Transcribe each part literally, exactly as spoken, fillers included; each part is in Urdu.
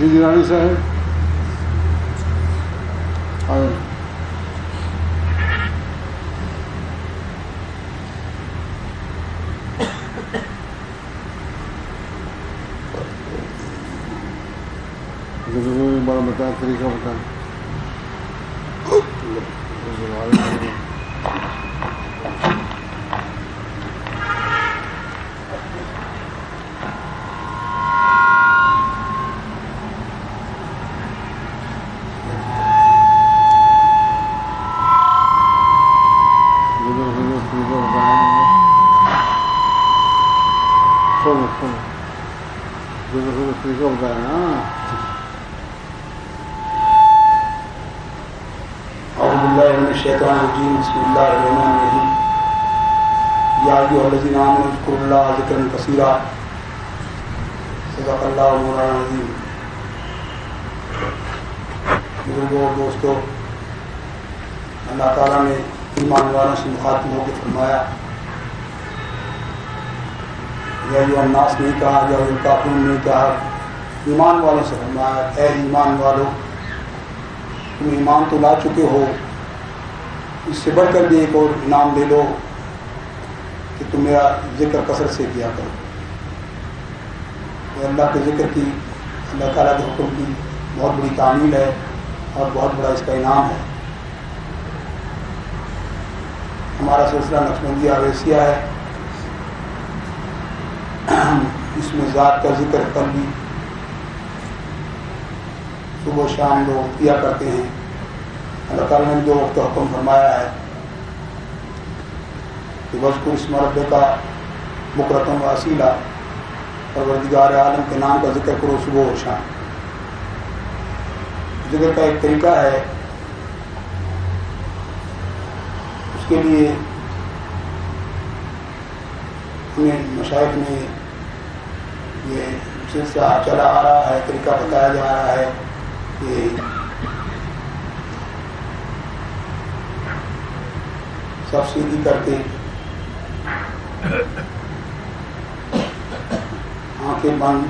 رشید ایرانی صاحب اور بڑا بتائیں طریقہ بتائیں. طریقہ بتائیں نا. اعوذ باللہ من الشیطان الرجیم بسم اللہ الرحمن الرحیم. یا ایھا الذین آمنوا اذکروا اللہ ذکرا کثیرا صدق اللہ مولانا العظیم. بزرگوں اور دوستوں، اللہ تعالیٰ نے ایمان والوں سے مخاطب ہو کے فرمایا یا ایھا الناس نہیں کہا، یا ایھا الکافرون نہیں کہا، ایمان والوں سے فرمایا اے ایمان والو تم ایمان تو لا چکے ہو، اس سے بڑھ کر بھی ایک اور انعام لے لو کہ تم میرا ذکر کثرت سے کیا کرو. یہ اللہ کے ذکر کی، اللہ تعالیٰ کے حکم کی بہت بڑی تعمیل ہے اور بہت بڑا اس کا انعام ہے. ہمارا سلسلہ نقشبندیہ اویسیہ ہے، اس میں ذات کا ذکر قلبی صبح و شام لوگ کیا کرتے ہیں. اللہ تعالیٰ نے جو وقت حکم فرمایا ہے کہ وذکر اسم ربک بکرۃ و اصیلا، پروردگار عالم کے نام کا ذکر کرو صبح و شام. ذکر کا ایک طریقہ ہے، اس کے لیے ہمیں مشائخ نے یہ سلسلہ چلا آ رہا ہے، طریقہ بتایا جا رہا ہے کہ سب سیدھی کر کے آنکھیں بند،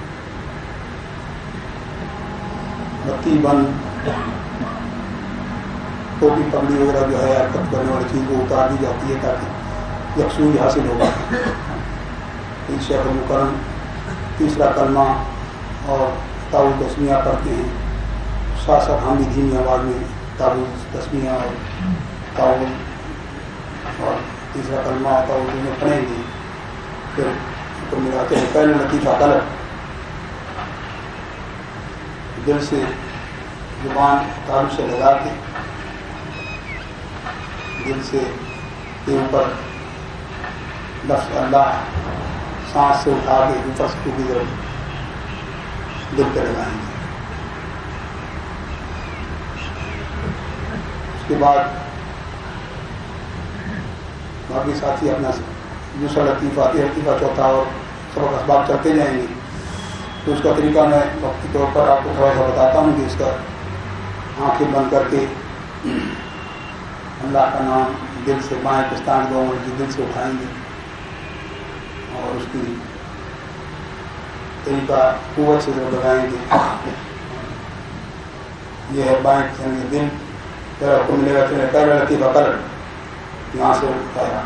بتی بند، ٹوپی پگڑی وغیرہ جو ہے حرکت کرنے والی چیز وہ اتار دی جاتی ہے تاکہ یکسوئی حاصل ہوگا. شیخ المکرم تیسرا کلمہ اور تاؤ تسمیہ پڑھتے ہیں، ساتھ ساتھ ہم بھی دھیمی آواز میں تاؤ تسمیہ اور تاؤ اور تیسرا کلمہ تاؤ دونوں پڑھیں گے. پھر حکم ملاتے ہیں پہلے لطیفہ طلب، دل سے زبان تعلق سے لگا کے دل سے کے اوپر لفظ اللہ سانس سے اٹھا کے اوپر سے کی طرف دل پہ لگائیں گے. اس کے بعد باقی ساتھی اپنا دوسرا لطیفہ لطیفہ چوتھا اور سبق اسباب چلتے جائیں گے. تو اس کا طریقہ میں وقتی طور پر آپ کو تھوڑا سا بتاتا ہوں کہ اس کا آنکھیں بند کر کے اللہ کا نام دل سے بائیں پستان دو انگلی دل سے اٹھائیں گے اور اس کی طریقہ قوت سے جو لگائیں گے. یہ ہے بائیں دل، پھر آپ کو ملے گا پھر پہلا لطیفہ کر یہاں سے اٹھایا،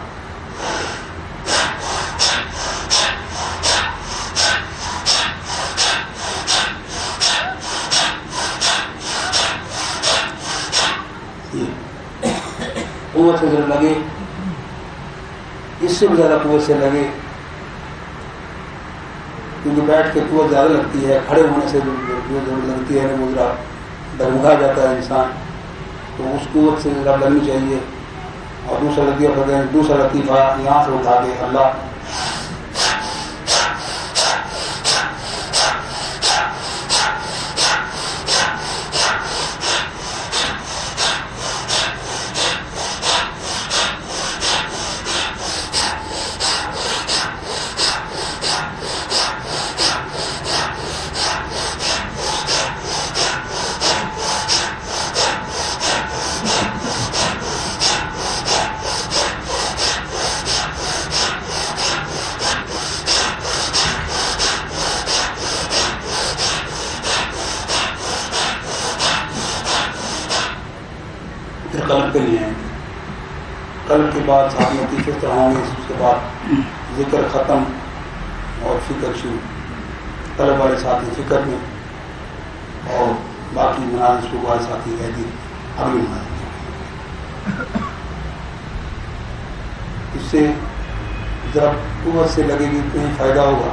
قوت سے ضرور لگے، اس سے بھی زیادہ قوت سے لگے کیونکہ بیٹھ کے قوت زیادہ لگتی ہے، کھڑے ہونے سے جو ضرور لگتی ہے وہ ذرا ڈگمگا جاتا ہے انسان، تو اس قوت سے ذرا لگنی چاہیے. اور دوسرا لطیفہ دوسرا لطیفہ یہاں سے اٹھا کے اللہ کے لیے آئیں گے. قلب کے بعد ساتھ میں تیسرے ہوں گے, اس کے بعد ذکر ختم اور فکر شروع. قلب والے ساتھی فکر میں اور باقی مناظر شروع والے ساتھی ہے کہ اگلی مناظر. اس سے ذرا قوت سے لگے گی کہیں فائدہ ہوگا.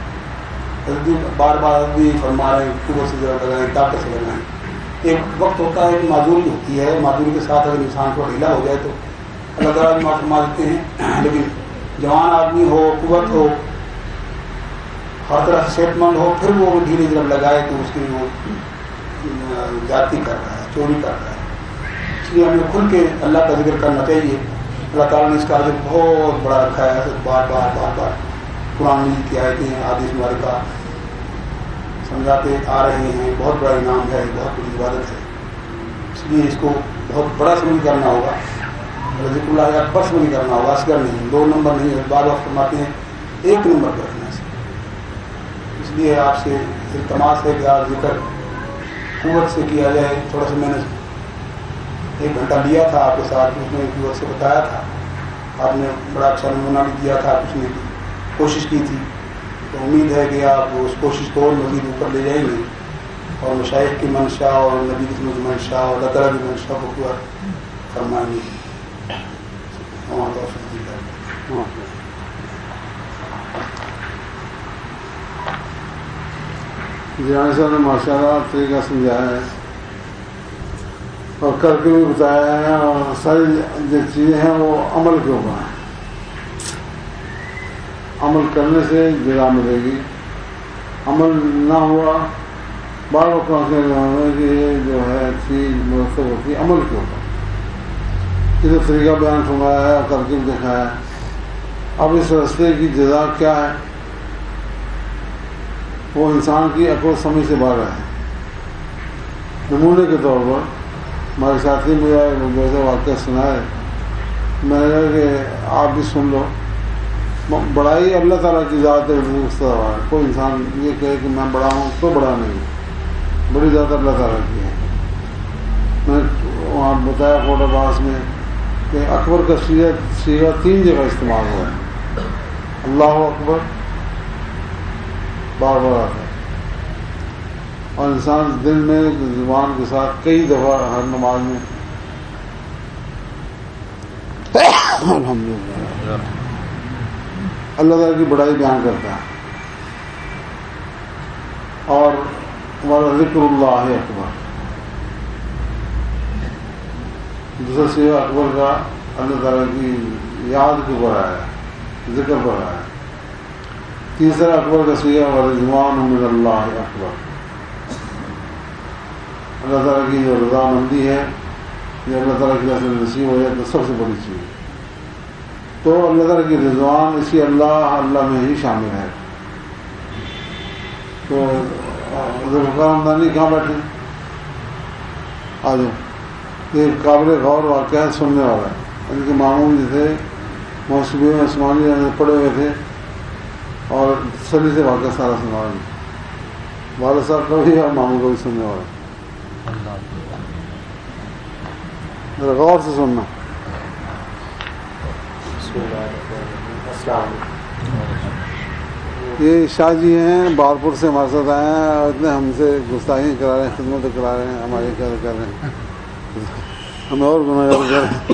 بار بار بھی فرما رہے ہیں قوت سے ذرا لگائیں, طاقت سے لگائیں. ایک وقت ہوتا ہے کہ معذوری ہوتی ہے, معذوری کے ساتھ اگر انسان کو ڈھیلا ہو جائے تو اللہ تعالیٰ معاف فرما دیتے ہیں. لیکن جوان آدمی ہو, قوت ہو, ہر طرح سے صحت مند ہو, پھر وہ ڈھیلے جب لگائے تو اس کی وہ جاتی کر رہا ہے, چوری کر رہا ہے. اس لیے ہمیں کھل کے اللہ کا ذکر کرنا چاہیے. اللہ تعالیٰ نے اس کا اجر بہت بڑا رکھا ہے. بار بار بار بار قرآن مجید کی آیتیں حدیث مبارکہ سمجھاتے آ رہے ہیں. بہت بڑا انعام ہے, بہت بڑی عبادت ہے. اس لیے اس کو بہت بڑا سمجھ کرنا ہوگا. ذکر اللہ اکبر سمجھ کرنا ہوگا, اصغر نہیں, دو نمبر نہیں. بار بار فرماتے ہیں ایک نمبر پر رکھنا ہے. اس لیے آپ سے التماس ہے کہ آپ ذکر قوت سے کیا جائے. تھوڑا سا میں نے ایک گھنٹہ لیا تھا آپ کے ساتھ, اس میں قوت سے بتایا تھا. آپ نے بڑا اچھا نمونہ بھی دیا تھا, کچھ نے کوشش کی تھی. تو امید ہے کہ آپ اس کوشش کو اور مزید اوپر لے جائیں گے اور مشائخ کی منشا اور نبی کی منشا اور اللہ تعالیٰ کی منشا کو پورا فرمائیں گے. جہاں صاحب نے ماشاء اللہ طریقہ سمجھایا ہے اور کر کے بھی بتایا ہے, اور ساری جو چیزیں ہیں وہ عمل کے اوپر ہیں. عمل کرنے سے جزا ملے گی. عمل نہ ہوا بعض اوقات کہ یہ جو ہے چیز مرتب ہوتی ہے عمل کے اوپر. یہ جو طریقہ بیان فرمایا ہے اور کر کے بھی دکھایا ہے. اب اس راستے کی جزا کیا ہے وہ انسان کی عقل و سمجھ سے باہر ہے. نمونے کے طور پر ہمارے ساتھی مجھے ویسے واقعہ سنائے, میں نے کہا کہ آپ بھی سن لو. بڑائی اللہ تعالیٰ کی ذات ہے. کوئی انسان یہ کہے کہ میں بڑا ہوں تو بڑا نہیں, بڑی ذات اللہ تعالیٰ کی ہے. میں وہاں بتایا کوٹ عباس میں کہ اکبر کا سیغہ سیغہ تین جگہ استعمال ہوا ہے. اللہ اکبر بار بار آتا ہے, اور انسان دل میں زبان کے ساتھ کئی دفعہ ہر نماز میں الحمدللہ اللہ تعالیٰ کی بڑائی بیان کرتا ہے. اور ہمارا ذکر اللہ اکبر, دوسرا سیغہ اکبر کا اللہ تعالیٰ کی یاد کے اوپر آیا ہے, ذکر پر آیا ہے. تیسرا اکبر کا سیغہ ورضوان من اللہ اکبر, اللہ تعالیٰ کی جو رضامندی ہے یہ اللہ تعالیٰ کی طرف سے نصیب ہو جائے تو سب سے بڑی چیز. تو اللہ تعالیٰ کی رضوان اسی اللہ اللہ میں ہی شامل ہے. تو حمدانی کہاں بیٹھے آ جاؤ. یہ قابل غور واقعہ سننے والا ہے. ان کے ماموں جو تھے موسیقی میں عثمانی پڑے ہوئے تھے اور تسلی سے واقعہ سارا سنا رہے. والد صاحب کا بھی اور ماموں کو بھی سننے والا. ذرا غور سے سننا. یہ شاہ جی ہیں بہارپور سے ہمارے ساتھ آئے ہیں اور اتنے ہم سے گستاخی کرا رہے ہیں, خدمت کرا رہے ہیں, ہمارے کیا کر رہے ہیں, ہمیں اور گناہ کر رہے ہیں.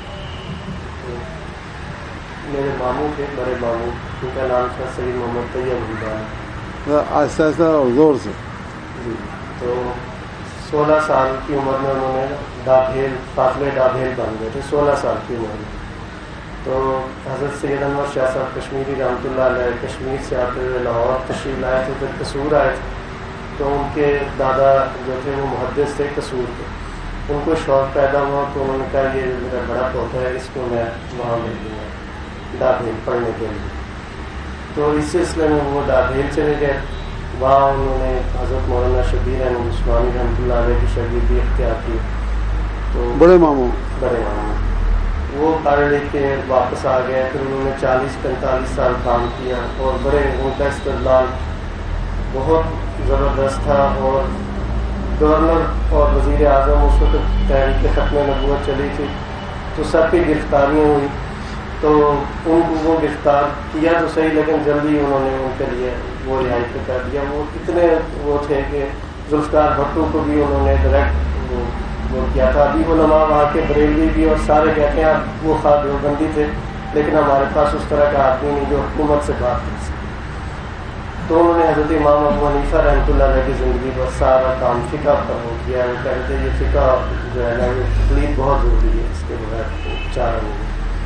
میرے ماموں کے بڑے ماموں ان کا نام تھا سید محمد طیب حمدان. آہستہ آہستہ اور زور سے. جی تو سولہ سال کی عمر میں انہوں نے ڈابھیل قافلے ڈابھیل بن گئے تھے. سولہ سال کی عمر میں تو حضرت سید انور شاہ صاحب کشمیری رحمۃ اللہ علیہ کشمیر سے آتے ہوئے لاہور تشریف لائے تھے. پھر قصور آئے تھے تو ان کے دادا جو تھے وہ محدث تھے قصور کے. ان کو شوق پیدا ہوا تو انہوں نے کہا یہ میرا بڑا پوتا ہے, اس کو میں وہاں بھیج دوں گا ڈابھیل پڑھنے کے لیے. تو اس سلسلے میں وہ ڈابھیل چلے گئے. وہاں انہوں نے حضرت مولانا شبیر احمد عثمانی رحمۃ اللہ علیہ کی شاگردی اختیار کی. تو بڑے ماموں بڑے ماموں وہ پڑھ لے کے واپس آ گئے. پھر انہوں نے چالیس پینتالیس سال کام کیا اور بڑے ان کا استدلال بہت زبردست تھا. اور گورنر اور وزیر اعظم اس وقت تحریک ختم نبوت چلی تھی تو سب کی گرفتاریاں ہوئی، تو ان کو وہ گرفتار کیا تو صحیح لیکن جلدی انہوں نے ان کے لیے وہ رہائی پہ کر دیا. وہ اتنے وہ تھے کہ ذوالفقار بھٹو کو بھی انہوں نے ڈائریکٹ وہ کیا تھا. ابھی علماء وہاں کے بریلوی بھی اور سارے کہتے ہیں وہ خواہ دیوبندی تھے لیکن ہمارے پاس اس طرح کا آدمی نہیں جو حکومت سے بات کر سکے. تو انہوں نے حضرت امام ابو حنیفہ رحمۃ اللہ علیہ کی زندگی پر سارا کام فقہ پر ہو کیا. وہ کہتے ہیں یہ فقہ جو ہے نا یہ تقلید بہت ضروری ہے، اس کے بغیر چارہ نہیں.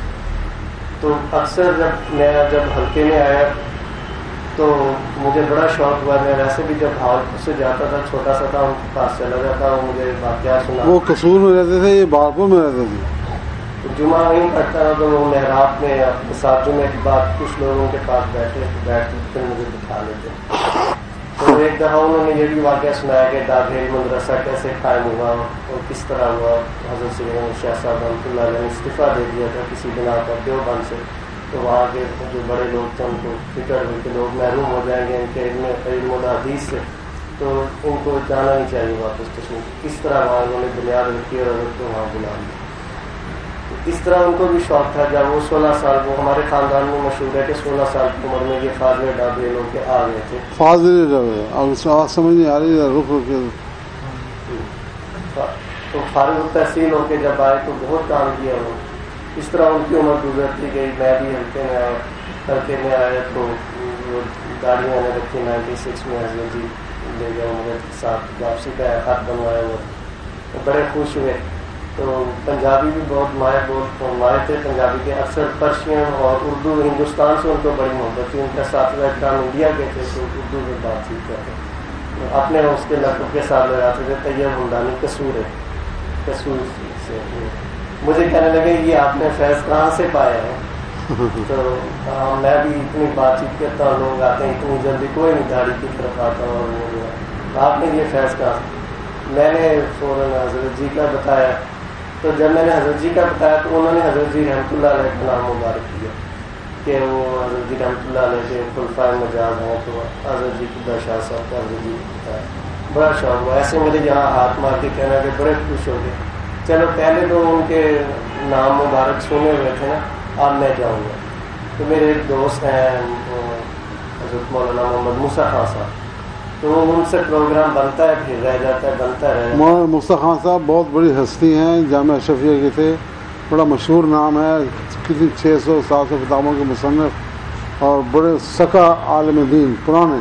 تو اکثر جب میں جب حلقے میں آیا تو مجھے بڑا شوق ہوا. میں ویسے بھی جب بھاولپور سے جاتا تھا چھوٹا سا تھا ان کے پاس چلا جاتا وہ مجھے واقعات سنا. وہ قصور میں رہتے تھے یہ بھاولپور میں رہتے تھے؟ جمعہ وہیں پڑھتا تھا تو وہ محراب میں اپنے ساتھ جمعے کے بعد کچھ لوگوں کے پاس بیٹھے بیٹھ پھر مجھے دکھا لیتے. تو ایک دفعہ انہوں نے یہ بھی واقعہ سنایا کہ دابھیل مدرسہ کیسے قائم ہوا اور کس طرح ہوا. حضرت سید شاہ صاحب رحمۃ اللہ علیہ نے استعفیٰ دے دیا تھا کسی بنا پر دیوبند سے، تو وہاں کے جو بڑے لوگ تھے ان کو فکر ہوئی کہ لوگ محروم ہو جائیں گے ان کے علم علم و حدیث سے، تو ان کو جانا نہیں چاہیے واپس کشمیر. کس طرح وہاں انہوں نے بنیاد رکھی اور حضرت کو وہاں بلا لیا. اس طرح ان کو بھی شوق تھا. جب وہ سولہ سال وہ ہمارے خاندان میں مشہور ہے کہ سولہ سال کی عمر میں یہ فاضل ڈابے لوگ کے آ گئے تھے. فاضل ڈابے اب اس آواز سمجھ نہیں آ رہی ہے رک رک کے. تو فارغ التحصیل ہو کے جب آئے تو بہت کام کیا انہوں نے. اس طرح ان کی عمر گزرتی گئی. میں بھی ہلکے میں آیا ہلکے میں آیا تو وہ گاڑی میں نے رکھی نائنٹی سکس میں حضرت جی لے گیا میرے ساتھ واپسی کا خط بنوایا ہوا. بڑے خوش ہوئے. تو پنجابی بھی بہت مائع بہت مائع تھے پنجابی کے. اکثر پرشین اور اردو ہندوستان سے ان کو بڑی محبت تھی. ان کا ساتھ اکرام انڈیا کے تھے تو اردو میں بات چیت کرتے اپنے اس کے لقب کے ساتھ لگاتے تھے طیب ہمدانی قصور ہے قصور سے. مجھے کہنے لگے یہ آپ نے فیض کہاں سے پایا ہے؟ تو میں بھی اتنی بات چیت کرتا ہوں لوگ آتے ہیں اتنی جلدی کوئی نہیں داڑھی کی طرف آتا ہوں اور آپ نے یہ فیض کہاں سے؟ میں نے فوراً حضرت جی کا بتایا. تو جب میں نے حضرت جی کا بتایا تو انہوں نے حضرت جی رحمۃ اللہ علیہ کا نام مبارک کیا کہ وہ حضرت جی رحمۃ اللہ علیہ کے خلفائے مجاز ہیں. تو حضرت جی کی شاہ صاحب کا حضرت جی کو بتایا. بڑا شوق ہوا. ایسے مجھے یہاں ہاتھ مار کے کہنا کہ بڑے خوش ہو گئے. چلو پہلے تو ان کے نام مبارک سنے ہوئے تھے نا اب میں جاؤں گا. تو میرے ایک دوست ہیں حضرت مولانا محمد موسیٰ خان صاحب تو ان سے پروگرام بنتا ہے پھر رہ جاتا ہے بنتا رہے. مولانا موسیٰ خان صاحب بہت بڑی ہستی ہیں جامعہ اشرفیہ کے تھے. بڑا مشہور نام ہے کسی چھ سو سات سو کتابوں کے مصنف اور بڑے سکا عالم دین پرانے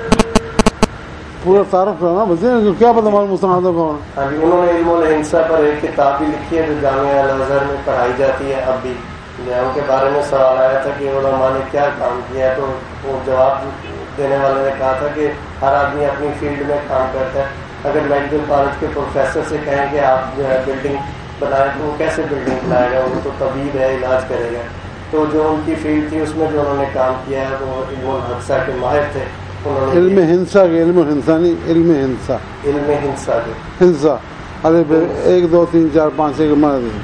پورا تعارف کرنا بچے کیا پتہ ہمارے مسلمان کون. ہاں جی انہوں نے علم الہنسا پر ایک کتاب بھی لکھی ہے جو جامعہ الازہر میں پڑھائی جاتی ہے. اب بھی ان کے بارے میں سوال آیا تھا کہ علماء نے کیا کام کیا ہے تو وہ جواب دینے والے نے کہا تھا کہ ہر آدمی اپنی فیلڈ میں کام کرتا ہے. اگر میڈیکل کالج کے پروفیسر سے کہیں کہ آپ جو ہے بلڈنگ بنائیں تو وہ کیسے بلڈنگ بنائے گا؟ وہ تو طبیب ہے علاج کرے گا. تو جو ان کی فیلڈ تھی اس میں جو انہوں نے کام کیا ہے وہ علم الحنسا کے ماہر تھے. علم ہنسا کے علم ہنسا نہیں علم ہنسا علم ہنسا کے ہنسا ارے ایک دو تین چار پانچ چھ کے ماہر تھے.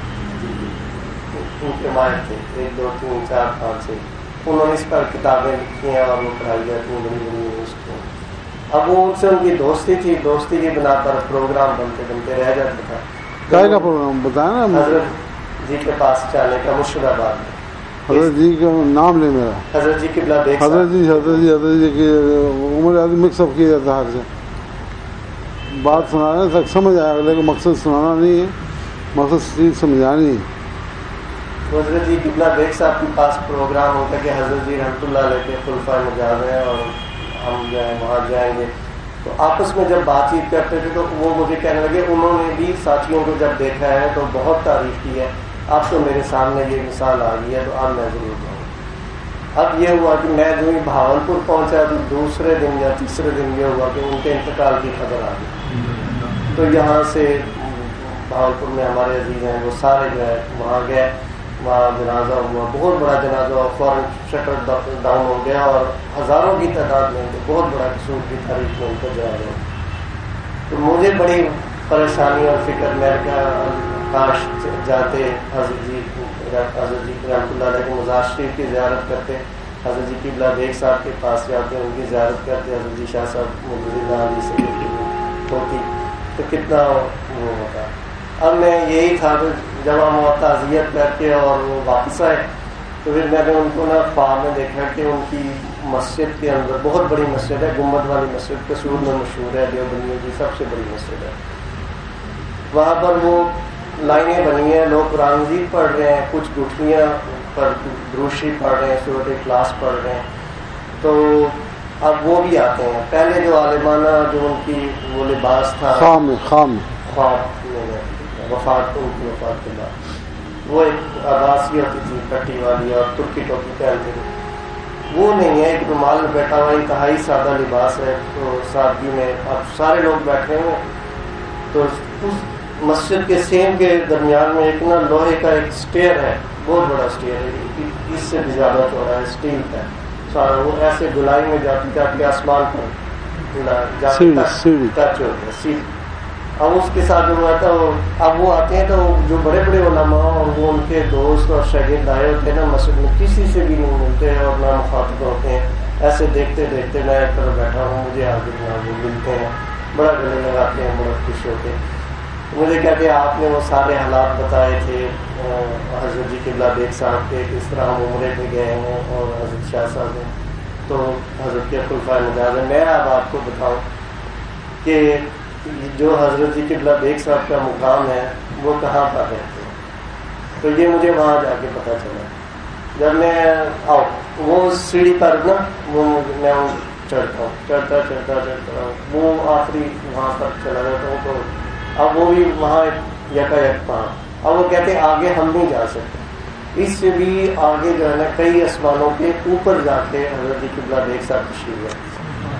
ان کے ماہر تھے ایک دو تین چار پانچ چھ. انہوں نے اس پر کتابیں لکھی ہیں اور وہ پڑھائی جاتی ہیں بڑی بڑی یونیورسٹیوں. اب وہ ان سے ان کی دوستی تھی. دوستی کی بنا پر پروگرام بنتے بنتے رہ جاتا تھا. کیا کا پروگرام بتایا نا حضرت جی کے پاس جانے کا مرشد آباد میں. حضرت جی کا نام لے میرا حضرت جی قبلہ بیگ حضرت جی حضرت جی حضرت جی کی عمر آدمی مکس اپ کیا جاتا ہے ہر سے بات سنانے تک سمجھ آیا. اگلے کو مقصد سنانا نہیں ہے مقصد چیز سمجھانی ہے. حضرت جی قبلہ بیگ صاحب کے پاس پروگرام ہوتا ہے کہ حضرت جی رحمۃ اللہ علیہ کے خلفائے مجاز ہیں اور ہم جو ہے وہاں جائیں گے. تو آپس میں جب بات چیت کرتے تھے تو وہ مجھے کہنے لگے انہوں نے بھی ساتھیوں کو جب دیکھا ہے تو بہت تعریف کی ہے. اب تو میرے سامنے یہ مثال آ گئی ہے تو اب میں ضرور جاؤں. اب یہ ہوا کہ میں جو ہی بھاولپور پہنچا تو دوسرے دن یا تیسرے دن یہ ہوا کہ ان کے انتقال کی خبر آ گئی. تو یہاں سے بھاولپور میں ہمارے عزیز ہیں وہ سارے جو ہے وہاں گئے. وہاں جنازہ ہوا بہت بڑا جنازہ ہوا. فوراً شٹر ڈاؤن ہو گیا اور ہزاروں کی تعداد میں بہت بڑا قصور کی تاریخ میں ان کو جا گیا. تو مجھے بڑی پریشانی اور فکر میں کاش جاتے حضرت جی حضرت جی رحمۃ اللہ علیہ کے مزار شریف کی زیارت کرتے. حضرت جی قبلہ بیگ صاحب کے پاس جاتے ان کی زیارت کرتے. حضرت جی شاہ صاحب مجھے علی سے ہوتی تو کتنا وہ ہوتا. اب میں یہی تھا کہ جب ہم تعزیت کر کے اور وہ واپس آئے تو پھر میں نے ان کو نا خواب میں دیکھا کہ ان کی مسجد کے اندر بہت بڑی مسجد ہے, گنبد والی مسجد قصور میں مشہور ہے, دیوبندیوں کی سب سے بڑی مسجد ہے. وہاں پر وہ لائنیں بنی ہیں, لوگ قرآن مجید پڑھ رہے ہیں, کچھ گٹھیاں پر دروشی پڑھ رہے ہیں, سورۃ اخلاص پڑھ رہے ہیں. تو اب وہ بھی آتے ہیں. پہلے جو عالمانہ جو ان کی وہ لباس تھا خام خام خواب وفات ان کی وفات کے بعد وہ ایک عباسی ہوتی تھی پٹی والی اور ترکی ٹوپی پہنتے تھے, وہ نہیں ہے. ایک رومال میں بیٹھا ہوا انتہائی سادہ لباس ہے. تو سادگی میں اب سارے لوگ بیٹھے ہوئے, تو اس مسجد کے سیم کے درمیان میں ایک نا لوہے کا ایک اسٹیئر ہے, بہت بڑا اسٹیئر ہے, اس سے بھی زیادہ چوڑا ہے, اسٹیل کا سارا. وہ ایسے گلائی میں جاتی جاتی آسمان پر ٹچ ہوتا ہے سیڑھی. اب اس کے ساتھ جو رہتا ہے, اب وہ آتے ہیں تو جو بڑے بڑے علماء اور وہ ان کے دوست اور شاگرد آئے ہوتے ہیں نا مسجد میں, کسی سے بھی نہیں ملتے ہیں اور نہ مخاطب ہوتے ہیں. ایسے دیکھتے دیکھتے میں ایک طرف بیٹھا ہوں, مجھے آگے وہ ملتے ہیں, بڑا گلے لگاتے ہیں, بڑا خوش ہوتے ہیں. مجھے کہتے ہیں آپ نے وہ سارے حالات بتائے تھے حضرت جی قبلہ بیگ صاحب کے, کس طرح ہم عمرے پہ گئے ہیں اور حضرت شاہ صاحب ہیں. تو حضرت کے خلفائے مجاز. میں اب آپ کو بتاؤں کہ جو حضرت جی قبلہ بیگ صاحب کا مقام ہے وہ کہاں پر رہتے ہیں. تو یہ مجھے وہاں جا کے پتہ چلا. جب میں آؤ وہ سیڑھی پر نا وہ میں چڑھتا ہوں, چڑھتا چڑھتا چڑھتا ہوں, وہ آخری وہاں پر چلا جاتا ہوں. تو اب وہ بھی وہاں یکا یک پہاڑ. اب وہ کہتے ہیں آگے ہم نہیں جا سکتے, اس سے بھی آگے جو ہے نا کئی آسمانوں کے اوپر جا کے حضرت جی قبلہ بیگ صاحب تشریف ہے.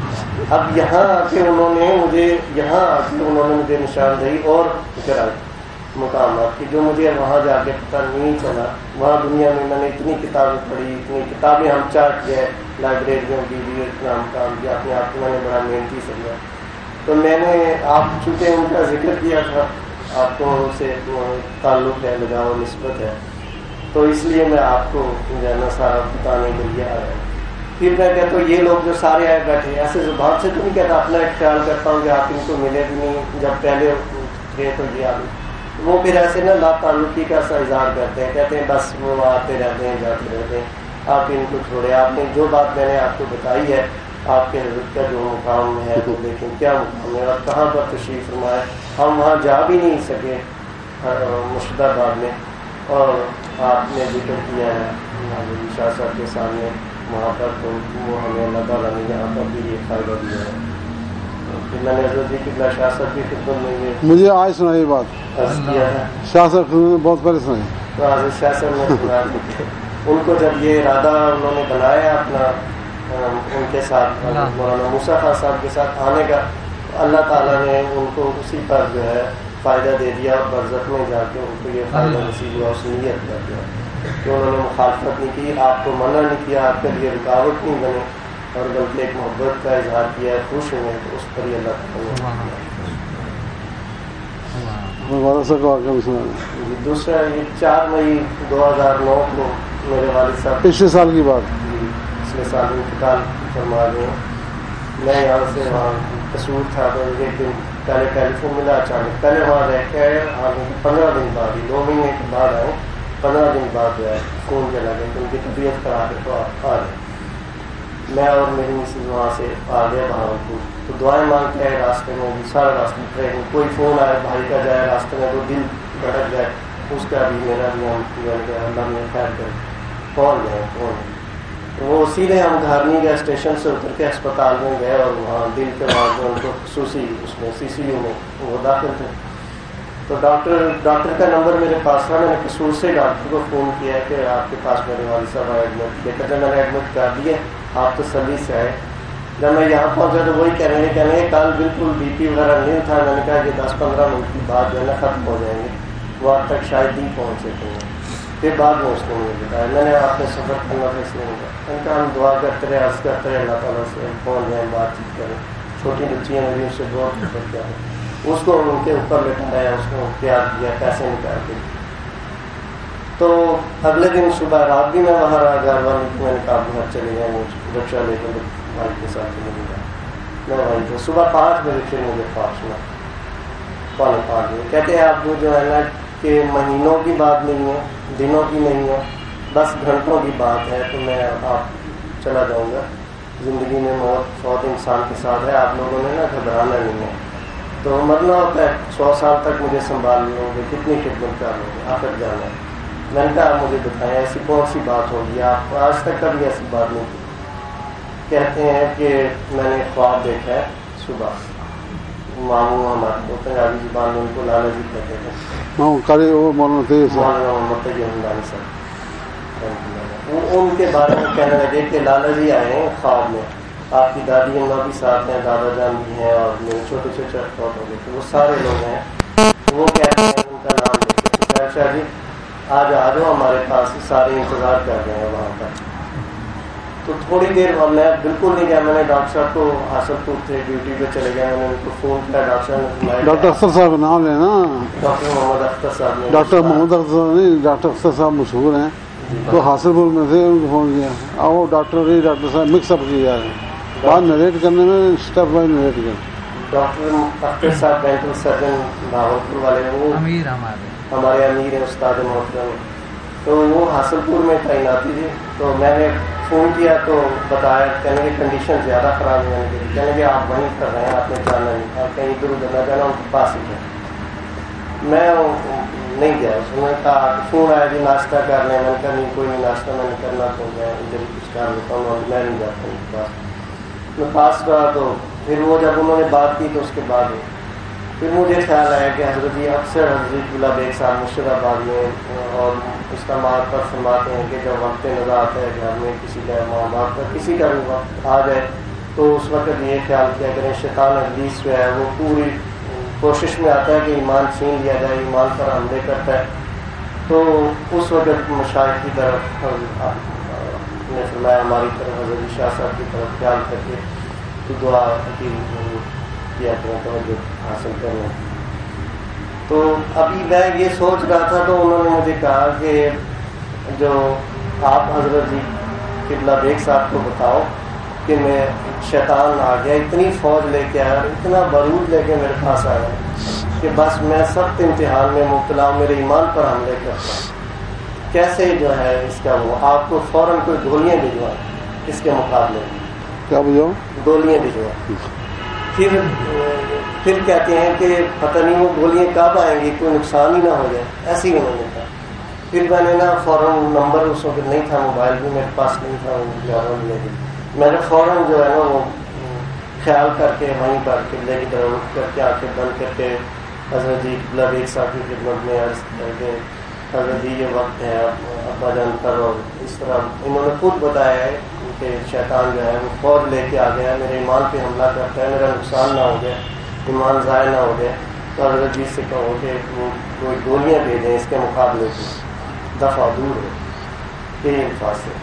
اب یہاں آ کے انہوں نے مجھے یہاں آ کے انہوں نے مجھے نشاندہی اور کرائی مقامات کی, جو مجھے وہاں جا کے پتہ نہیں چلا. وہاں دنیا میں میں نے اتنی کتابیں پڑھی, اتنی کتابیں ہم چاٹ گئے, لائبریریوں کی بھی اتنا ہم کام کیا, اپنے آپ کو میں نے بڑا محنتی سمجھا. تو میں نے آپ چونکہ ان کا ذکر کیا تھا, آپ کو ان سے تعلق ہے, لگاؤ نسبت ہے, تو اس لیے میں آپ کو جو ہے نا سارا بتانے کے لیے آ رہا ہوں. پھر میں کہتا ہوں یہ لوگ جو سارے آئے بیٹھے ہیں, ایسے زبان سے تو نہیں کہتا, اپنا ایک خیال کرتا ہوں کہ آپ ان کو ملے بھی نہیں, جب پہلے تھے تو یہ آدمی. وہ پھر ایسے نا لا تعلقی کا سا اظہار کرتے ہیں, کہتے ہیں بس وہ آتے رہتے ہیں جاتے رہتے ہیں, آپ ان کو چھوڑے. آپ نے جو بات میں نے آپ کو بتائی ہے, آپ کے حضرت کا جو مقام ہے وہ دیکھیں کیا مقام ہے اور کہاں پر تشریف فرمائے. ہم وہاں جا بھی نہیں سکے مرشد آباد میں, اور آپ نے ذکر کیا ہے شاہ صاحب کے سامنے وہاں پر, تو وہ ہمیں اللہ تعالیٰ نے یہاں پر بھی یہ فائدہ دیا ہے. پھر میں نے حضرت جی قبلہ شاہ صاحب کی خدمت میں یہ مجھے آج سنائی بات عرض کیا ہے. شاہ صاحب خدمت بہت پہلے سنائی. تو حضرت شاہ صاحب نے سنا ان کو جب یہ ارادہ انہوں نے بنایا اپنا ان کے ساتھ مولانا موسیٰ خان صاحب کے ساتھ آنے کا, اللہ تعالیٰ نے ان کو اسی پر جو ہے فائدہ دے دیا, اور برزخ میں جا کے ان کو یہ فائدہ نصیب ہوا, اس نیت کر دیا کہ انہوں نے مخالفت نہیں کی, آپ کو منع نہیں کیا, آپ کے لیے رکاوٹ نہیں بنے, اور بلکہ ایک محبت کا اظہار کیا ہے, خوش ہوئے, تو اس پر ہی اللہ تعالیٰ. دوسرا یہ چار مئی دو ہزار نو کو میرے والد صاحب پچھلے سال کی بات, پچھلے سال انتقال فرما گئے. میں یہاں سے وہاں قصور تھا, تو ایک دن پہلے ٹیلی فون ملا اچانک, پہلے وہاں رہ کے پندرہ دن بعد ہی, دو مہینے کے بعد آئے, پندرہ دن بعد جو ہے فون کے لگے کہ ان کی طبیعت خراب ہے تو آپ آ گئے. میں اور میری مسز وہاں سے آ گئے بہاولپور. تو دعائیں مانگتے ہیں راستے میں بھی, سارا راستے ٹرین, کوئی فون آئے بھائی کا جائے راستے میں تو دل بھٹک جائے, اس کا بھی میرا بھی ہم گیا اللہ نے خیر کر پہنچ گئے پہنچ. وہ سیدھے ہم گھر نہیں گئے, اسٹیشن سے اتر کے اسپتال میں گئے, اور وہاں دل کے بعد ان کو خصوصی اس میں سی سی یو میں وہ داخل تھے. تو ڈاکٹر ڈاکٹر کا نمبر میرے پاس تھا, میں نے قصور سے ڈاکٹر کو فون کیا ہے کہ آپ کے پاس میرے والد صاحب ایڈمٹ کیا, کہتے میں نے ایڈمٹ کر دیے, آپ تسلی سے آئے. جب میں یہاں پہنچا تو وہی کہہ رہے ہیں کہنے ہیں کل بالکل بی پی وغیرہ نہیں تھا. میں نے کہا کہ دس پندرہ منٹ کی بعد جو ہے نا ختم ہو جائیں گے, وہ آپ تک شاید نہیں پہنچ سکتے ہیں. پھر بعد میں اس نے مجھے بتایا, میں نے آپ نے سفر کرنا تھا اس لیے نہیں. ان کا ہم دعا کرتے رہے, عرض کرتے رہے اللہ تعالیٰ سے, پہنچ جائیں, بات چیت کریں. چھوٹی بچیاں نے بھی اس سے بہت فکر کیا ہے, اس کو ان کے اوپر لٹایا, اس کو پیار دیا, پیسے نکال کے. تو اگلے دن صبح رات بھی میں وہاں رہا, گھر والوں کو میں نے کہا گھر چلے گئے, وہ رکشا لے کے بھائی کے ساتھ ملے گا. میں وہیں تھا. صبح پانچ بجے پھر مجھے خواب سنا پونے پانچ بجے. کہتے ہیں آپ وہ جو ہے نا کہ مہینوں کی بات نہیں ہے, دنوں کی نہیں ہے, دس گھنٹوں کی بات ہے, تو میں آپ چلا جاؤں گا. زندگی میں موت فوت انسان کے ساتھ ہے, آپ لوگوں نے نا گھبرانا نہیں ہے. تو مرنا ہوتا ہے, سو سال تک مجھے سنبھال لوں گے, کتنی خدمت کر لوں گے, آخر جانا ہے. میں نے کہا مجھے بتائیں ایسی کون سی بات ہوگی, آپ آج تک کبھی ایسی بات نہیں کی. کہتے ہیں کہ میں نے خواب دیکھا ہے صبح. ماموں ہمارے پنجابی زبان میں ان کو لالا جی کہتے تھے, مولانا محمد تقی حمدانی صاحب. وہ ان کے بارے میں کہنے لگے کہ لالا جی آئے ہیں خواب میں, آپ کی دادی اماں بھی ساتھ ہیں, دادا جان بھی ہیں, اور میرے چھوٹے چھوٹے فوت ہو گئے تھے, وہ سارے لوگ ہیں. وہ کہتے ہیں ان کا نام لیتے ہیں, شاہ جی آج آ جاؤ ہمارے پاس, سارے انتظار کر رہے ہیں وہاں پر. تو تھوڑی دیر میں بالکل نہیں گیا, میں نے ڈاکٹر صاحب کو حاصل پور تھے, ڈیوٹی پہ چلے گیا, میں نے ان کو فون کیا, ڈاکٹر صاحب ڈاکٹر اختر صاحب نام لینا, ڈاکٹر محمد اختر صاحب نے, ڈاکٹر محمد اختر نہیں, ڈاکٹر اختر صاحب مشہور ہیں, تو حاصل پور میں سے ان کو فون کیا, آؤ ڈاکٹر نہیں ڈاکٹر صاحب مکس اپ کیے جا رہے ہیں, بات نریٹ کرنے میں اسٹیپ بائی نریٹ کر. ڈاکٹر اختر صاحب ڈینٹل سرجن بھاولپور والے, وہ امیر ہمارے ہمارے امیر ہیں, استاد محترم. تو وہ حاصل پور میں تعیناتی تھی. تو میں نے فون کیا تو بتایا, کہنے کی کنڈیشن زیادہ خراب ہونے کے لیے, کہنے کہ آپ وہیں کر رہے ہیں, آپ نے جانا نہیں, آپ کہیں ادھر ادھر نہ جانا, ان کے پاس ہی گئے. میں نہیں گیا, اس نے کہا فون آیا جی ناشتہ کر لیں, میں نے کہا نہیں کوئی نہیں ناشتہ میں نے کرنا, تو میں ادھر ہی کچھ کر لیتا ہوں, میں نہیں جاتا ان کے پاس. میں پاس رہا, تو پھر وہ جب انہوں نے بات کی تو اس کے بعد پھر مجھے خیال آیا کہ حضرت جی اکثر حضرت گلا بیگ صاحب مرشد آباد میں اور اجتماعات پر فرماتے ہیں کہ جب وقت نظر آتا ہے گھر میں کسی کا معاملات کا کسی کا بھی وقت آ جائے تو اس وقت یہ خیال کیا کریں شیطان ابلیس جو ہے وہ پوری کوشش میں آتا ہے کہ ایمان چھین لیا جائے, ایمان پر حملے کرتا ہے. تو اس وقت مشاہد کی طرف نے فرمایا ہماری طرف حضرت شاہ صاحب کی طرف خیال کر کے تو دعا کی کیا توجہ حاصل کرنے. تو ابھی میں یہ سوچ رہا تھا تو انہوں نے مجھے کہا کہ جو آپ حضرت جی قبلہ بیگ صاحب کو بتاؤ کہ میں شیطان آ گیا, اتنی فوج لے کے آیا, اتنا بارود لے کے میرے پاس آیا کہ بس میں سخت امتحان میں مبتلا ہوں, میرے ایمان پر حملے کرتا ہوں. کیسے جو ہے اس کا وہ آپ کو فوراً کوئی گولیاں بھجوائیں اس کے مقابلے میں, کیا بجاؤ گولیاں بھجوائیں. پھر پھر کہتے ہیں کہ پتہ نہیں وہ گولیاں کب آئیں گی, کوئی نقصان ہی نہ ہو جائے, ایسے ہی انہوں نے کہا. پھر میں نے نا فوراً نمبر اس وقت نہیں تھا, موبائل بھی میرے پاس نہیں تھا, وہ میں نے فوراً جو ہے نا وہ خیال کر کے وہیں پر قبلے کی طرف اٹھ کر کے آنکھیں بند کر کے حضرت جی قبلہ بیگ صاحب کی خدمت میں عرض کر کے حضرت جی یہ وقت ہے ابا جان پر, اور اس طرح انہوں نے خود بتایا ہے کہ شیطان جو ہے وہ فوج لے کے آ گیا, میرے ایمان پہ حملہ کرتا ہے, میرا نقصان نہ ہو جائے, ایمان ضائع نہ ہو جائے. تو حضرت جی سے کہو کہ وہ کوئی گولیاں بھیجیں اس کے مقابلے کی, دفعہ دور ہو یہ الفاظ سے.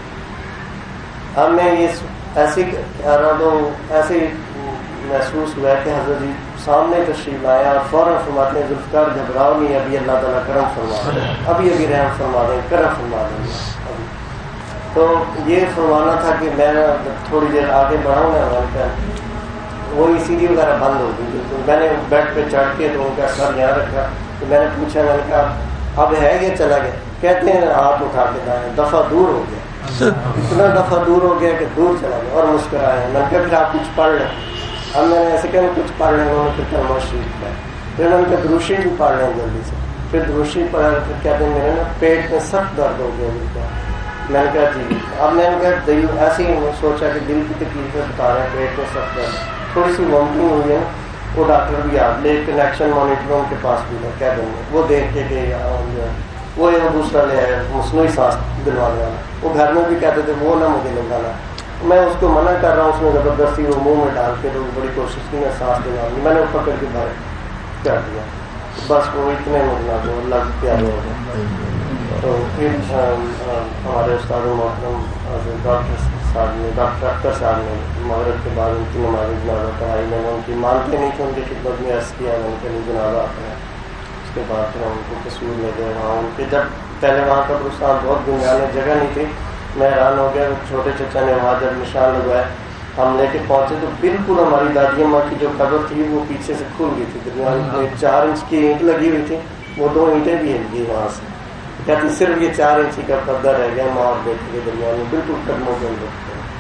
اب میں یہ ایسے کہہ رہا تو ایسے محسوس ہوا کہ حضرت جی سامنے تشریف آیا اور فوراً فرماتے ہیں ذوالفقار گھبراؤ نہیں, ابھی اللہ تعالیٰ کرم فرما دیں, ابھی ابھی رحم فرما دیں, کرم فرما دیں ابھی. تو یہ فرمانا تھا کہ میں تھوڑی دیر آگے بڑھاؤں گا, میں نے کہا وہ سی ڈی وغیرہ بند ہو گئی بالکل. میں نے بیڈ پہ چڑھ کے تو ان کا سر یہاں رکھا, تو میں نے پوچھا, میں نے کہا اب ہے یہ چلا گیا؟ کہتے ہیں ہاتھ اٹھا کے دائیں, دفعہ دور ہو گیا, اتنا دفعہ دور ہو گیا کہ دور چلا گیا, اور مسکرائے. میں نے کہا پھر آپ کچھ پڑھ لیں. اب میں نے ایسے کہ کچھ پڑھ لیں, انہوں نے پھر کلمہ شریف کا, پھر میں نے کہا دروشی بھی پڑھ لیں جلدی سے. پھر دروشی پڑھا, پھر کہتے ہیں میرے نا پیٹ میں سخت درد ہو گیا بالکل. میں نے کہا جی. اب میں نے کہا دل ایسے ہی سوچا کہ دل کی تکلیفیں بتا رہے ہیں, پیٹ میں سخت درد, تھوڑی سی وامٹنگ ہوئی ہے. وہ ڈاکٹر بھی آپ لے کنیکشن مانیٹر ان کے پاس بھی ہے, کہہ دیں گے وہ دیکھ کے کہ وہ یہ دوسرا لے آئے مصنوعی سانس دلوانے والا. وہ گھر میں بھی کہتے تھے وہ نہ مجھے لگانا, میں اس کو منع کر رہا ہوں, اس نے زبردستی وہ منہ میں ڈال کے تو بڑی کوشش کی میں سانس دلواؤں گی. میں نے وہ پکڑ کے باہر کر دیا, بس وہ اتنے مجھنا جو اللہ پیارے ہو گئے. تو پھر ہمارے استاد محترم ڈاکٹر صاحب نے ڈاکٹر اختر صاحب نے مغرب کے بعد ان کی نماز جنازہ پڑھائی. میں نے ان کی مانتے نہیں تھے, ان کی خدمت میں عرض کیا, میں نے کہیں جنازہ آتا ہے. اس کے بعد پھر ہم ان کو تصویر لے گئے وہاں ان کے. جب پہلے وہاں کا قبرستان بہت گنجانے جگہ نہیں تھی, میں حیران ہو گیا. چھوٹے چچا نے وہاں جب نشان لگوائے ہم لے کے پہنچے تو بالکل ہماری دادی ماں کی جو قبر تھی وہ پیچھے سے کھل گئی تھی، درمیان میں چار انچ کی اینٹ لگی ہوئی تھی، وہ دو اینٹیں بھی ہل گئی وہاں سے، کہتے صرف یہ چار انچی کا پردہ رہ گیا ماں اور بیٹے کے درمیان میں، بالکل قدموں کے اندر۔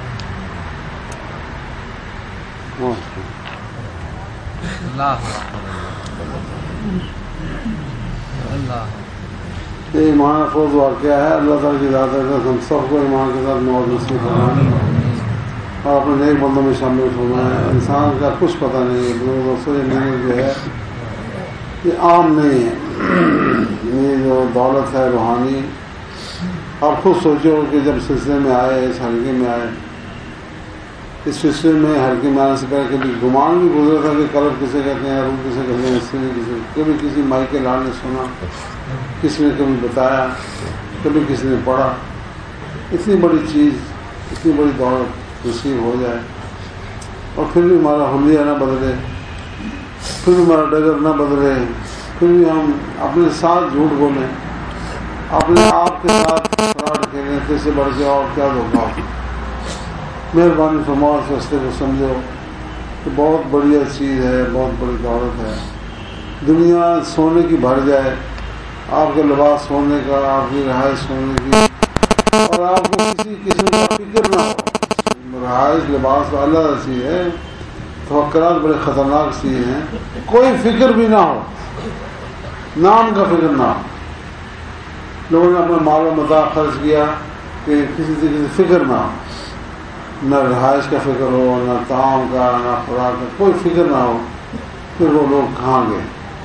یہ ایمان افروز واقعہ ہے، اللہ تعالیٰ کی ذات ہے ہم سب کو ایمان کے ساتھ موت نصیب فرمائے اور اپنے نیک بندوں میں شامل فرمائے۔ انسان کا کچھ پتہ نہیں ہے، دوستوں یہ محنت جو ہے یہ عام نہیں ہے، یہ جو دولت ہے روحانی، آپ خود سوچو کہ جب سلسلے میں آئے، اس حلقے میں آئے، اس سلسلے میں حلقے میں آنے سے پہلے کبھی گمان بھی گزرا تھا کہ قلب کسے کہتے ہیں، روح کسے کہتے ہیں، اس سے کسی کبھی کسی مائی کے لال نے سنا، کسی نے کبھی بتایا، کبھی کسی نے پڑھا، اتنی بڑی چیز، اتنی بڑی دولت نصیب ہو جائے اور پھر بھی ہمارا حلیہ نہ بدلے، پھر بھی ہمارا ڈگر نہ بدلے، پھر بھی ہم اپنے ساتھ جھوٹ بولیں، اپنے آپ کے ساتھ فراڈ کھیلیں، پھر سے بڑھ کے اور کیا دھوکا ہو۔ مہربانی فرماؤ اس راستے کو سمجھو کہ بہت بڑھیا چیز ہے، بہت بڑی دولت ہے۔ دنیا سونے کی بھر جائے، آپ کے لباس سونے کا، آپ کی رہائش سونے کی، اور آپ کو کسی قسم کا فکر نہ ہو۔ رہائش لباس تو اللہ چیز ہے، توقعات بڑے خطرناک چیز ہیں، کوئی فکر بھی نہ ہو، نام کا فکر نہ ہو۔ لوگوں نے اپنا مال و متاع خرچ کیا کہ کسی طریقے سے فکر نہ ہو، نہ رہائش کا فکر ہو، نہ طعام کا، نہ خوراک کا، کوئی فکر نہ ہو، پھر وہ لوگ کہاں گئے؟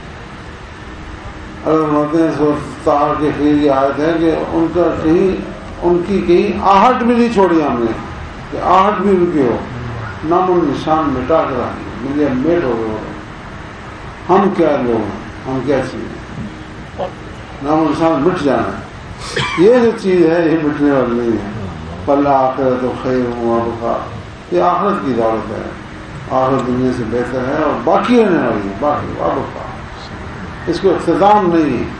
اگر فرماتے ہیں سورۃ طٰہٰ کے اخیر یہ آیت ہے کہ ان کا کہیں ان کی کہیں آہٹ بھی نہیں چھوڑی ہم نے، کہ آہٹ بھی ان کی ہو، نام و نشان مٹا کر آئیں گے، مجھے میٹ ہو گئے۔ ہم کیا لوگ ہیں، ہم کیا چیز ہیں، نام و نشان مٹ جانا ہے۔ یہ جو چیز ہے یہ مٹنے والی نہیں ہے۔ فَالْآخِرَةُ آخرت خیر وَأَبْقَىٰ، یہ آخرت کی دولت ہے، آخرت دنیا سے بہتر ہے اور باقی رہنے والی ہے، باقی وَأَبْقَىٰ، اس کو اختتام نہیں ہے،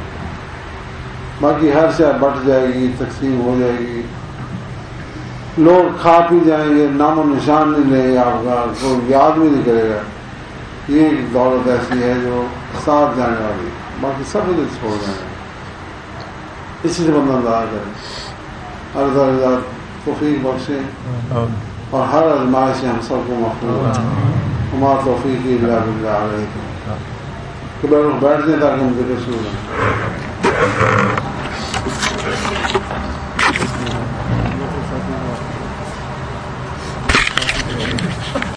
باقی ہر شے بٹ جائے گی، تقسیم ہو جائے گی، لوگ کھا پی جائیں گے، نام و نشان نہیں لیں گے آپ کا، کوئی یاد بھی نہیں کرے گا۔ یہ ایک دولت ایسی ہے جو ساتھ جانے والی ہے، باقی سب ادھر چھوڑ جائیں گے۔ اسی سے بندہ دعا کرے، اللہ تعالیٰ توفیق بخشے اور ہر آزمائش سے ہم سب کو محفوظ رکھے۔ ہمارا توفیق الا باللہ علیہ کہ بیٹھ جائیں تاکہ ہم ذکر شروع کریں۔